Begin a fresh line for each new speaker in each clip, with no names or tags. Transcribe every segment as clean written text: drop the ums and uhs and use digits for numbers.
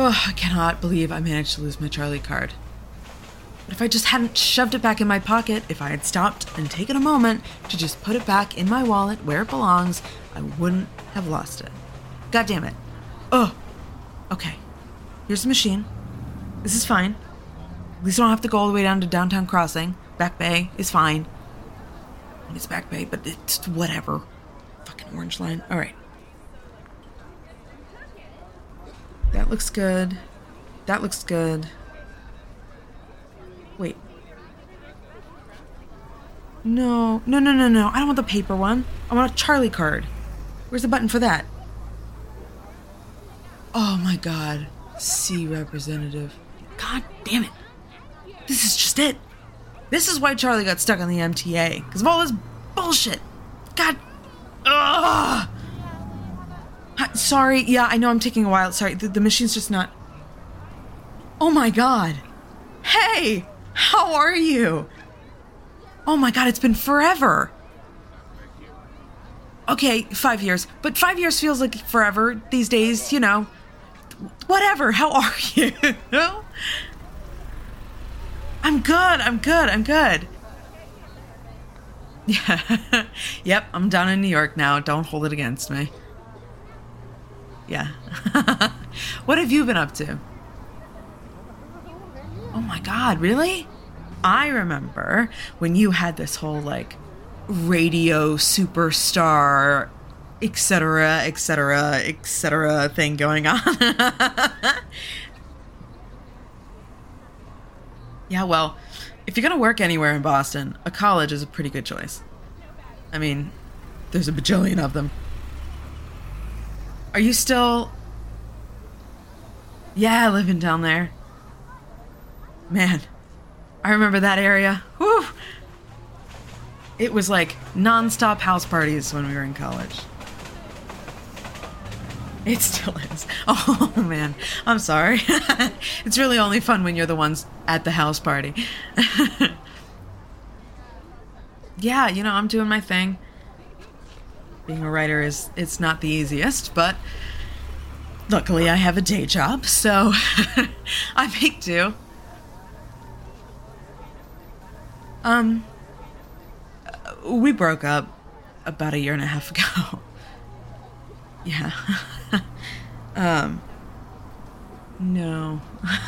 Oh, I cannot believe I managed to lose my Charlie card. But if I just hadn't shoved it back in my pocket, if I had stopped and taken a moment to just put it back in my wallet where it belongs, I wouldn't have lost it. God damn it. Oh, okay. Here's the machine. This is fine. At least I don't have to go all the way down to Downtown Crossing. Back Bay is fine. It's Back Bay, but it's whatever. Fucking orange line. All right. That looks good. That looks good. Wait. No. I don't want the paper one. I want a Charlie card. Where's the button for that? Oh my God. C representative. God damn it. This is just it. This is why Charlie got stuck on the MTA. Because of all this bullshit. God. Ugh. Sorry. Yeah, I know I'm taking a while. Sorry. The machine's just not. Oh my God. Hey. How are you? Oh my God, it's been forever. Okay, 5 years. But 5 years feels like forever these days, you know. Whatever, how are you? I'm good. Yeah. Yep, I'm down in New York now. Don't hold it against me. Yeah. What have you been up to? Oh my God, really? I remember when you had this whole, like, radio superstar, etc. thing going on. Yeah, well, if you're gonna work anywhere in Boston, a college is a pretty good choice. I mean, there's a bajillion of them. Are you still... Yeah, living down there. Man, I remember that area. Whew. It was like non-stop house parties when we were in college. It still is. Oh, man. I'm sorry. It's really only fun when you're the ones at the house party. Yeah, you know, I'm doing my thing. Being a writer it's not the easiest, but luckily I have a day job, so I make do. We broke up about 1.5 years ago. Yeah. No.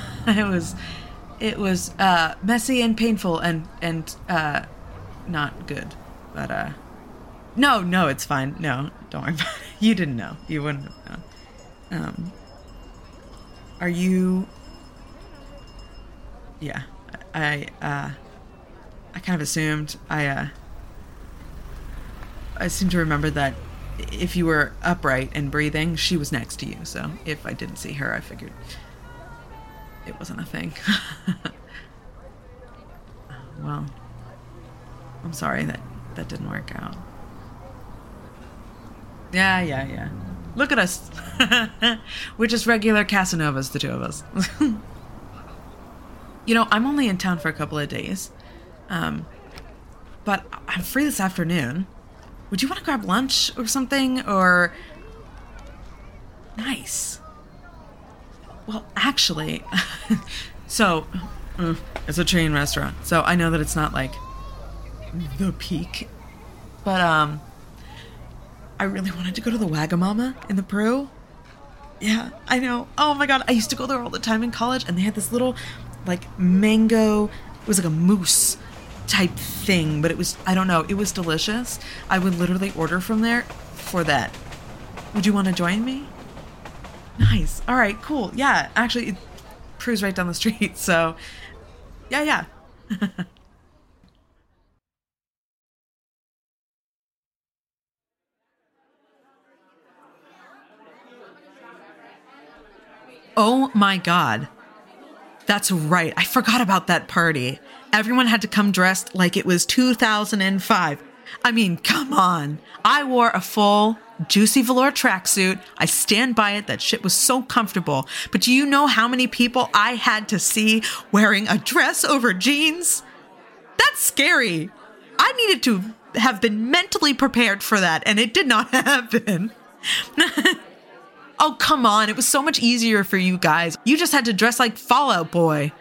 It was messy and painful and not good. But no, it's fine. No, don't worry about it. You didn't know. You wouldn't have known. Are you... Yeah. I kind of assumed. I seem to remember that if you were upright and breathing, she was next to you. So if I didn't see her, I figured it wasn't a thing. Well, I'm sorry that didn't work out. Yeah. Look at us. We're just regular Casanovas, the two of us. You know, I'm only in town for a couple of days. But I'm free this afternoon. Would you want to grab lunch or something? Or... Nice. Well, actually... So, it's a chain restaurant. So I know that it's not, like, the peak. But, I really wanted to go to the Wagamama in the Peru. Yeah, I know. Oh my God, I used to go there all the time in college, and they had this little, like, mango... It was like a mousse type thing, but it was, I don't know, it was delicious. I would literally order from there for that. Would you want to join me? Nice. All right, cool. Yeah, actually, it Peru's right down the street, so yeah. Oh my God. That's right. I forgot about that party. Everyone had to come dressed like it was 2005. I mean, come on. I wore a full Juicy velour tracksuit. I stand by it. That shit was so comfortable. But do you know how many people I had to see wearing a dress over jeans? That's scary. I needed to have been mentally prepared for that, and it did not happen. Oh, come on. It was so much easier for you guys. You just had to dress like Fall Out Boy.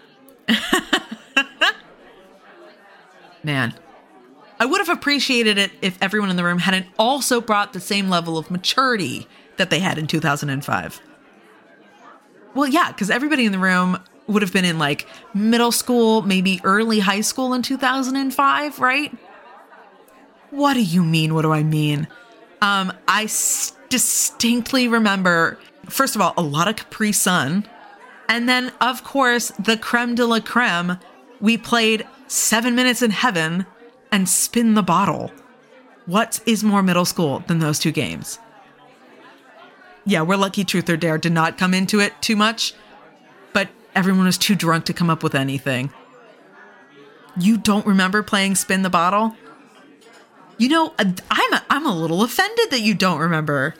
Man, I would have appreciated it if everyone in the room hadn't also brought the same level of maturity that they had in 2005. Well, yeah, because everybody in the room would have been in like middle school, maybe early high school in 2005, right? What do you mean? What do I mean? I distinctly remember, first of all, a lot of Capri Sun. And then, of course, the creme de la creme. We played 7 Minutes in Heaven and Spin the Bottle. What is more middle school than those two games? Yeah, we're lucky Truth or Dare did not come into it too much, but everyone was too drunk to come up with anything. You don't remember playing Spin the Bottle? You know, I'm a little offended that you don't remember.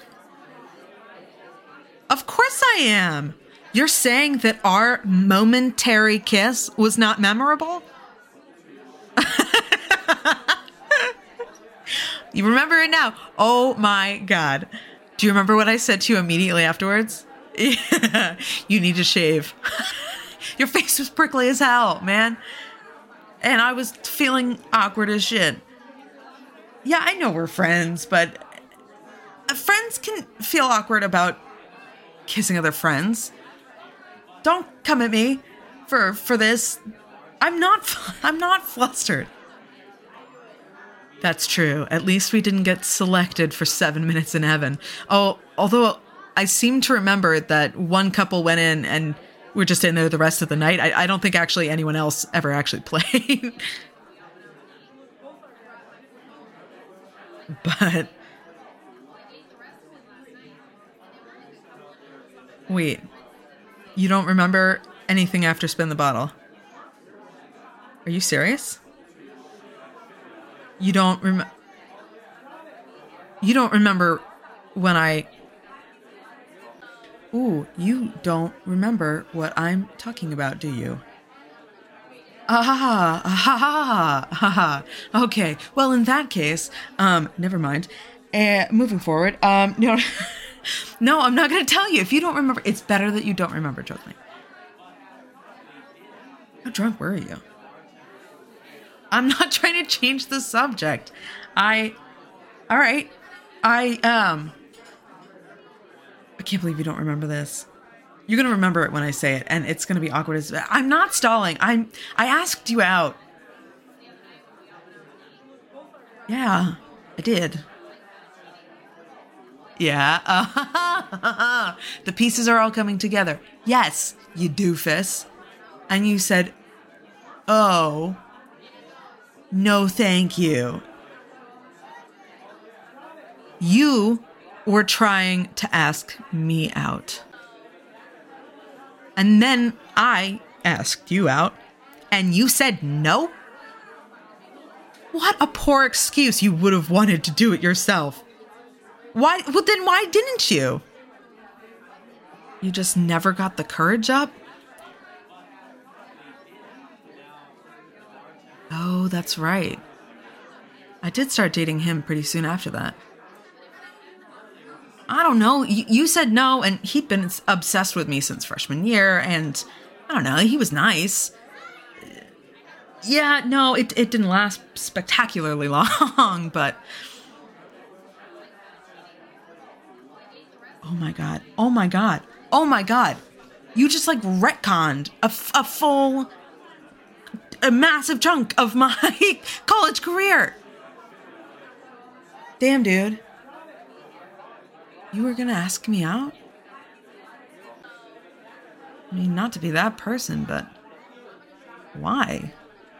Of course I am. You're saying that our momentary kiss was not memorable? You remember it now. Oh my God. Do you remember what I said to you immediately afterwards? Yeah, you need to shave. Your face was prickly as hell, man. And I was feeling awkward as shit. Yeah, I know we're friends, but friends can feel awkward about kissing other friends. Don't come at me for this. I'm not flustered. That's true. At least we didn't get selected for 7 Minutes in Heaven. Oh, although I seem to remember that one couple went in and we're just in there the rest of the night. I don't think actually anyone else ever actually played. But wait, you don't remember anything after Spin the Bottle? Are you serious? You don't remember when I... Ooh, you don't remember what I'm talking about, do you? Okay, well, in that case, never mind. Moving forward, no, no, I'm not going to tell you. If you don't remember, it's better that you don't remember, trust me. How drunk were you? I'm not trying to change the subject. I can't believe you don't remember this. You're going to remember it when I say it, and it's going to be awkward. I'm not stalling. I asked you out. Yeah, I did. Yeah. The pieces are all coming together. Yes, you doofus. And you said, oh, no, thank you. You were trying to ask me out. And then I asked you out, and you said no? What a poor excuse. You would have wanted to do it yourself. Why? Well, then why didn't you? You just never got the courage up? Oh, that's right. I did start dating him pretty soon after that. I don't know. You said no, and he'd been obsessed with me since freshman year, and I don't know, he was nice. Yeah, no, it didn't last spectacularly long, but... Oh my God. Oh my God. Oh my God. You just like retconned a massive chunk of my college career. Damn, dude. You were gonna ask me out? I mean, not to be that person, but why?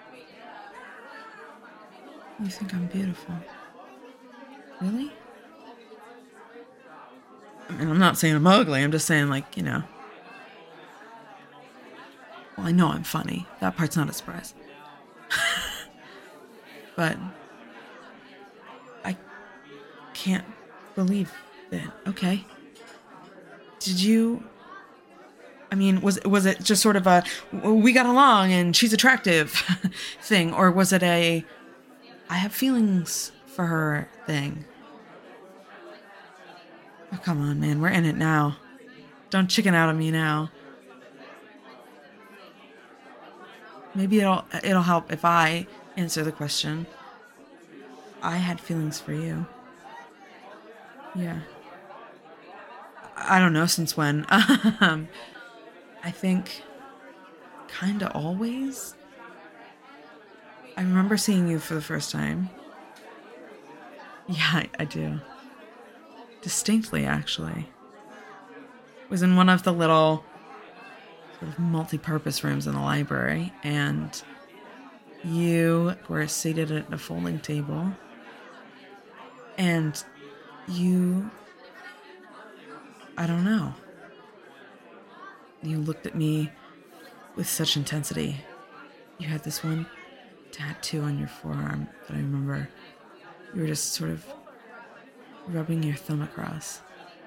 You think I'm beautiful? Really? I mean, I'm not saying I'm ugly. I'm just saying, like, you know. Well, I know I'm funny. That part's not a surprise. But I can't believe it. Okay. Did you... I mean, was it just sort of a we got along and she's attractive thing? Or was it a I have feelings for her thing? Oh, come on, man. We're in it now. Don't chicken out on me now. Maybe it'll help if I answer the question. I had feelings for you. Yeah. I don't know since when. I think kind of always. I remember seeing you for the first time. Yeah, I do. Distinctly, actually. It was in one of the little sort of multi-purpose rooms in the library, and you were seated at a folding table, and you, I don't know, you looked at me with such intensity. You had this one tattoo on your forearm that I remember. You were just sort of rubbing your thumb across.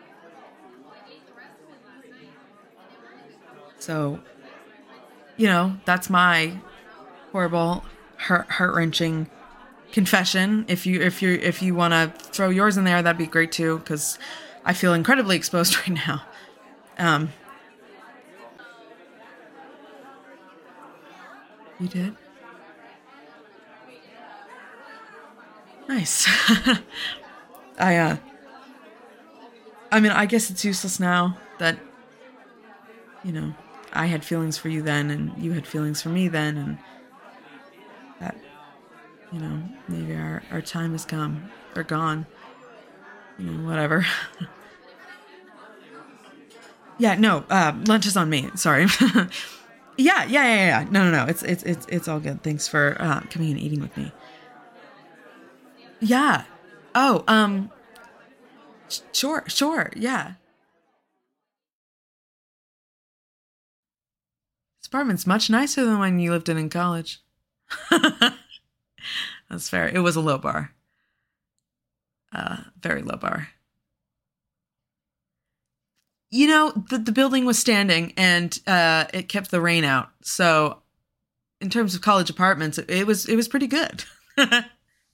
So, that's my horrible, heart-wrenching confession. If you want to throw yours in there, that'd be great too, because I feel incredibly exposed right now. You did? Nice. I I mean, I guess it's useless now that you know I had feelings for you then, and you had feelings for me then, and that maybe our time has come or gone. Whatever. Yeah, no, lunch is on me. Sorry. Yeah. No. It's all good. Thanks for coming and eating with me. Yeah. Oh, sure. Yeah. This apartment's much nicer than when you lived in college. That's fair. It was a low bar. Very low bar. The building was standing and it kept the rain out. So in terms of college apartments, it was pretty good. Sorry,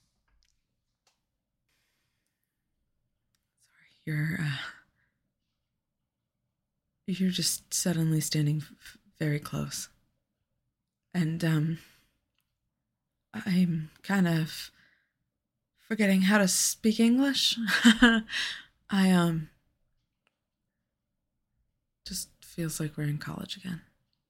you're just suddenly standing very close. And I'm kind of forgetting how to speak English. I just feels like we're in college again.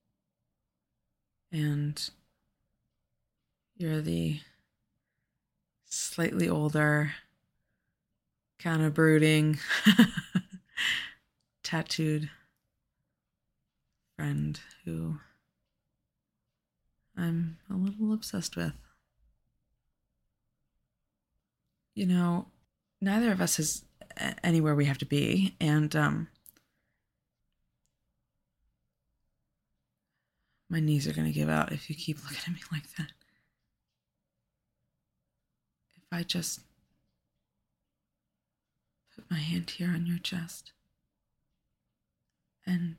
And you're the slightly older, kind of brooding, tattooed friend who I'm a little obsessed with. Neither of us is anywhere we have to be, and my knees are going to give out if you keep looking at me like that. If I just put my hand here on your chest and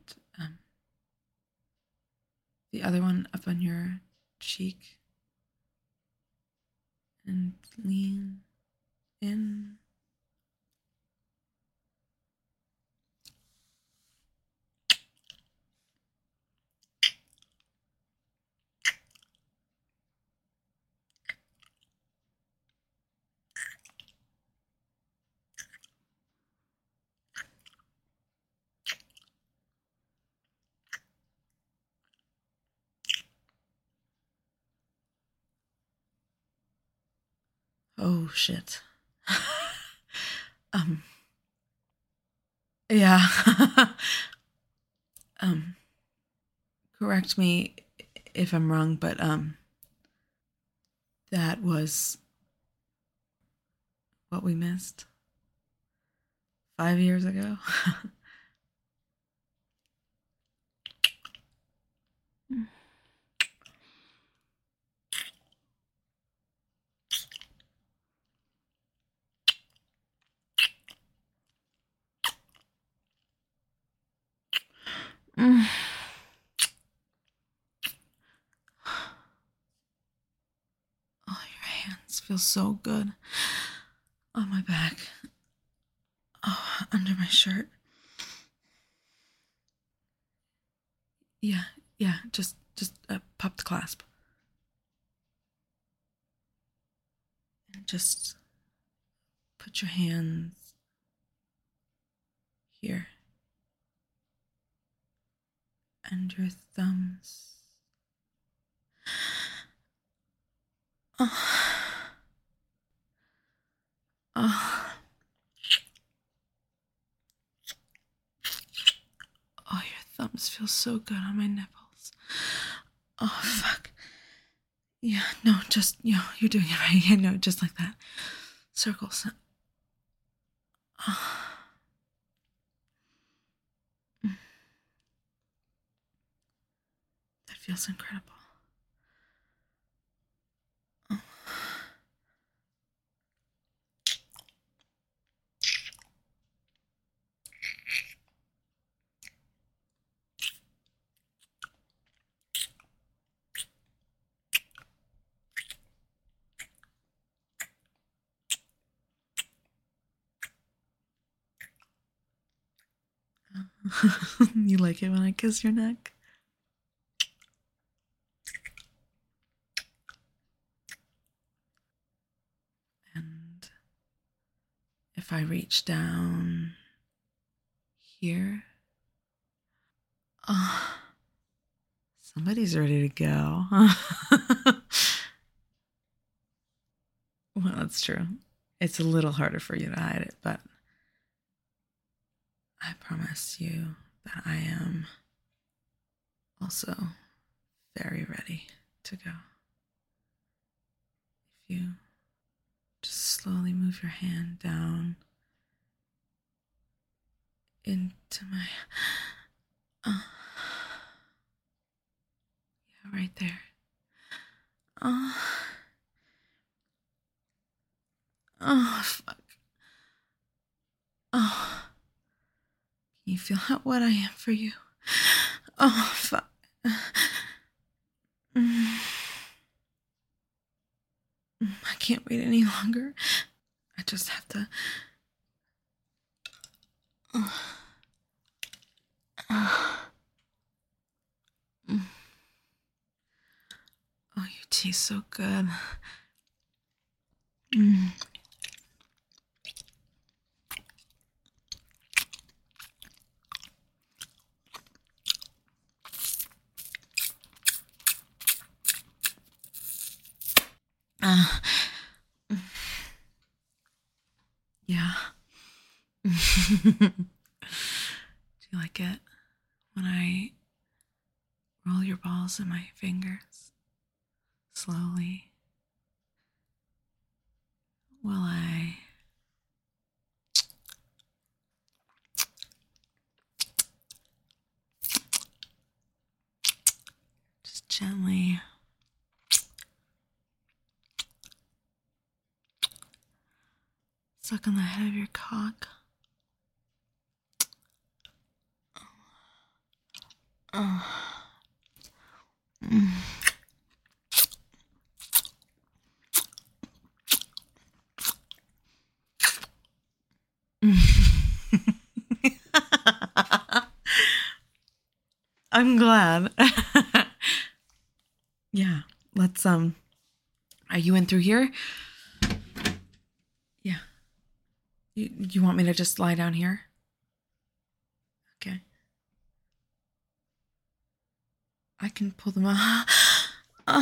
the other one up on your cheek and lean in. Oh shit. Yeah. Correct me if I'm wrong, but that was what we missed 5 years ago. Mm. Oh, your hands feel so good on my back. Oh, under my shirt. Yeah, yeah, just pop the clasp. And just put your hands here. And your thumbs. Oh. Oh. Oh, your thumbs feel so good on my nipples. Oh, fuck. Yeah, no, just, you're doing it right. Yeah, no, just like that. Circles. Oh. That feels incredible. Oh. You like it when I kiss your neck? And if I reach down here, oh, somebody's ready to go. Well, that's true. It's a little harder for you to hide it, but I promise you that I am also very ready to go. If you just slowly move your hand down into my... yeah, right there. Oh, fuck. Oh. Can you feel how wet I am for you? Oh, fuck. I can't wait any longer. I just have to... Oh, you taste so good. Yeah. Do you like it when I roll your balls in my fingers? Slowly. Will I... just gently... suck on the head of your cock. I'm glad. Yeah, let's, are you in through here? Yeah. You want me to just lie down here? Okay. I can pull them off.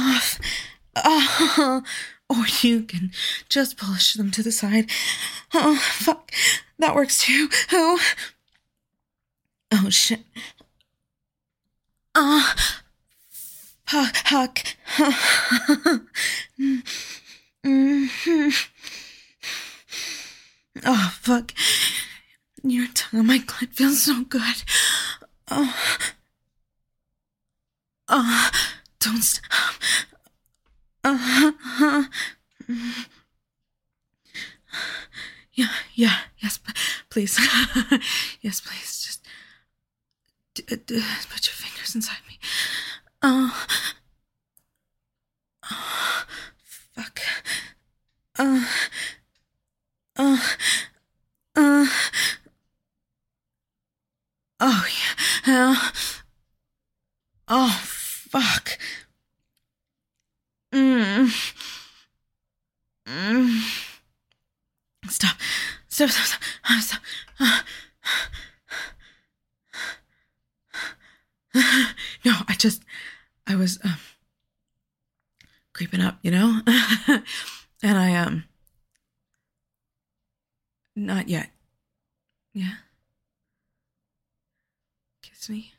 Oh, or you can just push them to the side. Oh, fuck. That works too. Oh, shit. Huck. Oh, fuck. Your tongue on my clit feels so good. Don't stop. Yeah, yes, please. Yes, please, just put your fingers inside me. Fuck. Stop. Stop, stop, stop. Stop. No, I was creeping up, you know? And I not yet. Yeah? Kiss me.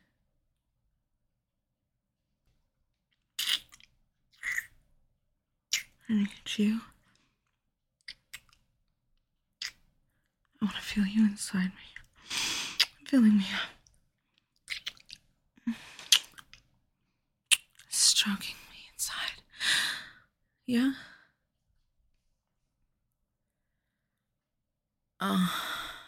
Look at you. I want to feel you inside me. Feeling me up. Stroking me inside. Yeah? Oh.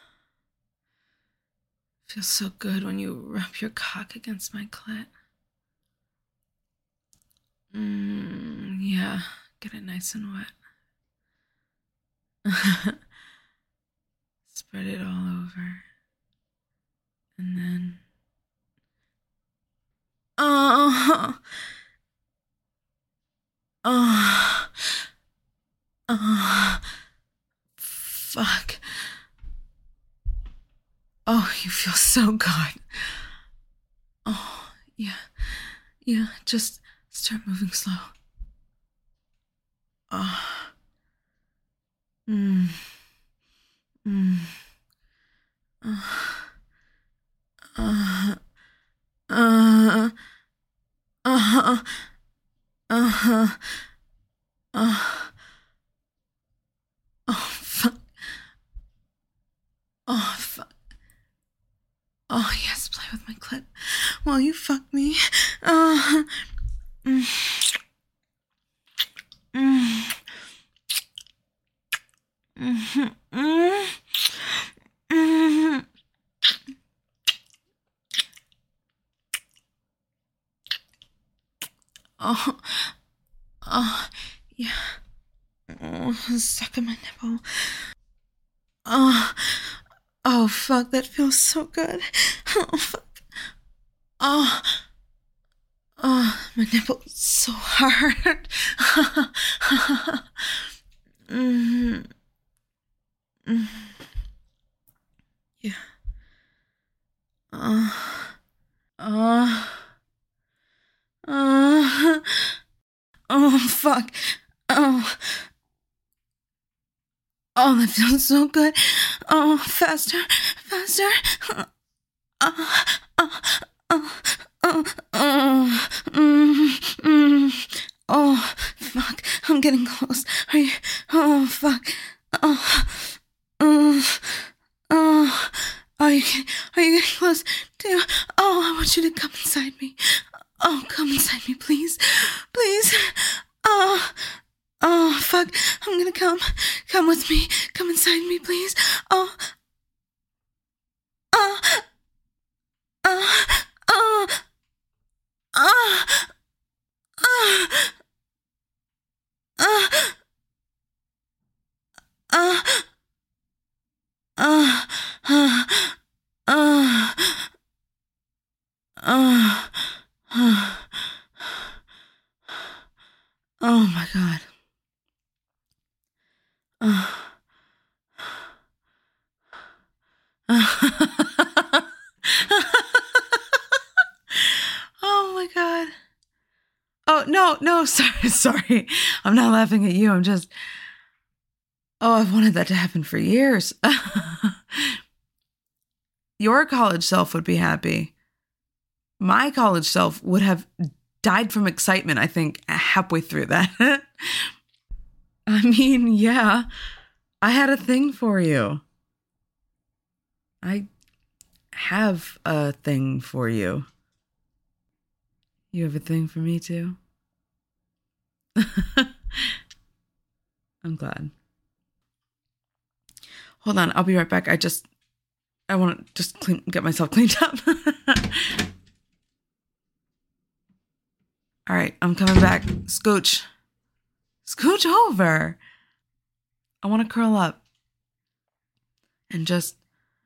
Feels so good when you rub your cock against my clit. Yeah. Get it nice and wet. Spread it all over. And then... Oh. Oh. Oh. Fuck. Oh, you feel so good. Oh, yeah. Yeah, just start moving slow. Oh. Mm. Mm. Oh, fuck. Oh, fuck. Oh, yes, play with my clit while you fuck me. Mm. Mm. Mm-hmm. Mm. Mm. Oh, oh, yeah. Oh, suck on my nipple. Oh, oh, fuck, that feels so good. Oh, fuck. Oh, oh, my nipple is so hard. Mm. Mm. Yeah. Uh, oh, fuck. Oh, oh, that feels so good. Oh, faster, faster. Oh, oh, oh, oh, oh, oh, fuck. I'm getting close. Are you? Oh, fuck. Oh, oh, oh. Are you getting close to? Oh, I want you to come inside me. Oh, come inside me, please. Please. Oh, oh, fuck. I'm gonna come. Come with me. Come inside me, please. Oh, oh, oh, oh, oh, oh, oh, oh, oh, oh, oh, oh, oh. Oh my God. Oh my God. Oh, no, sorry, sorry. I'm not laughing at you. I'm just, oh, I've wanted that to happen for years. Your college self would be happy. My college self would have died from excitement, I think, halfway through that. I mean, yeah, I had a thing for you. I have a thing for you. You have a thing for me too? I'm glad. Hold on, I'll be right back. I want to just get myself cleaned up. All right, I'm coming back. Scooch. Scooch over. I want to curl up and just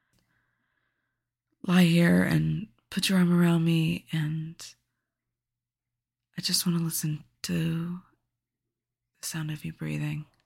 lie here and put your arm around me, and I just want to listen to The sound of you breathing.